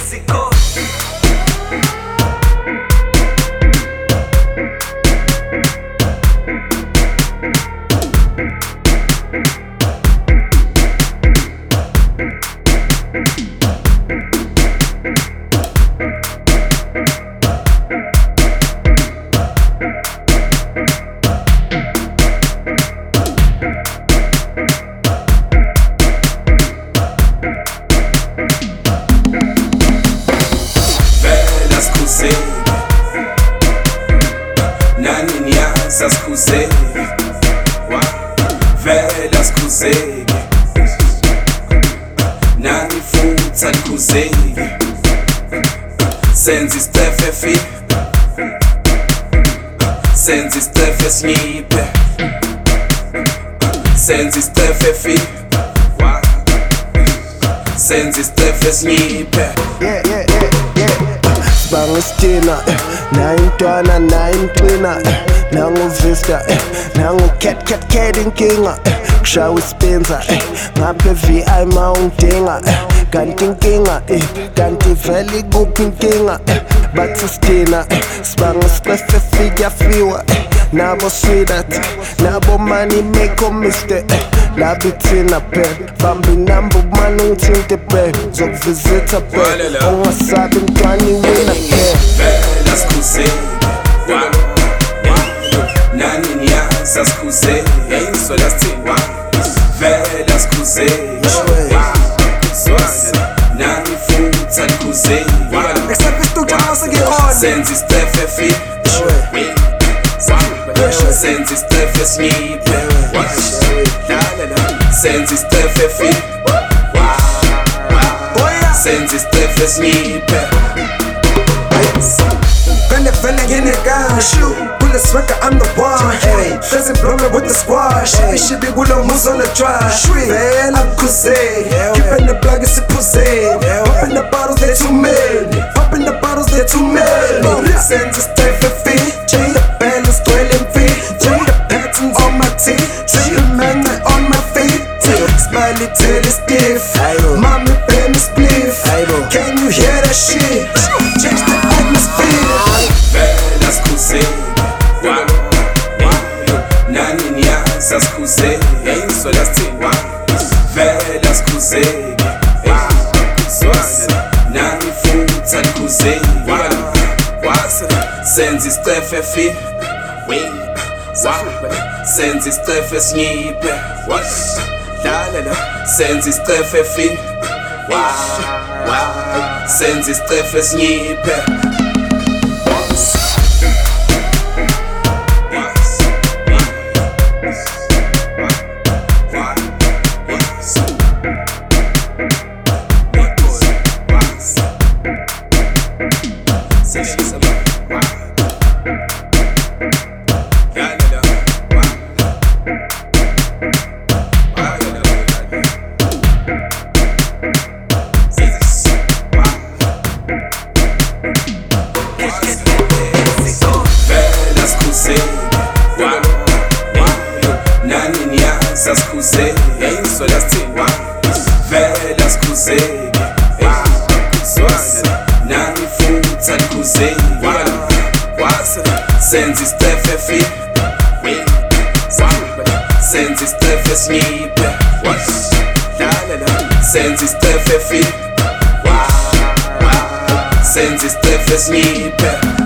Nani niyazi asikhuzeke, vele asikhuzeke. Nani futhi alikhuzeke, senza istefe fi, senza istefe sinyiphe, senza istefe fi, senza istefe sinyiphe. Sibanga nayo intwana nayo inqina nangu vista nangu cat inkinga kushawa ispenza ngaphe VI mawungidinga kanti inkinga kanti vele kuphi inkinga bathi sidina sibanga siqefe fika fiwa nabo sweetheart nabo money make mister labithina phela bamba inamba umane ungithinte babe zokuvizitha babe ungasabi intwana iwina vele asikhuzeke, nani niyazi asikhuzeke, yayingisola sithini vele asikhuzeke, nani futhi alikhuzeke, senza istefe fi, senza istefe sinyiphe, senza istefe fi, senza istefe sinyiphe. Vele in the gun, shoot. Bullets record, I'm the one. Hey, doesn't blow me with the squash. Hey, she be with no moves on the drive. Vele I'm cruising. Keeping the plug is a pussy. Popping the bottles, they're too many. Popping the bottles, they're too many. Senza istefe fi, change the balance, dwelling feet. Change the patterns on my teeth. Change the man on my feet. Smiley till it's stiff. Mommy, pay me spliff. Can you hear that shit? Change the atmosphere. Vele asikhuzeke, nani niyazi asikhuzeke, yayingisola sithini vele asikhuzeke, nani futhi alikhuzeke, senza istefe fi, senza istefe sinyiphe, senza istefe fi, senza istefe sinyiphe. Nani niyazi asikhuzeke, yayingisola sithini vele asikhuzeke, nani futhi alikhuzeke, senza istefe fi, senza istefe sinyiphe, senza istefe fi, senza istefe sinyiphe.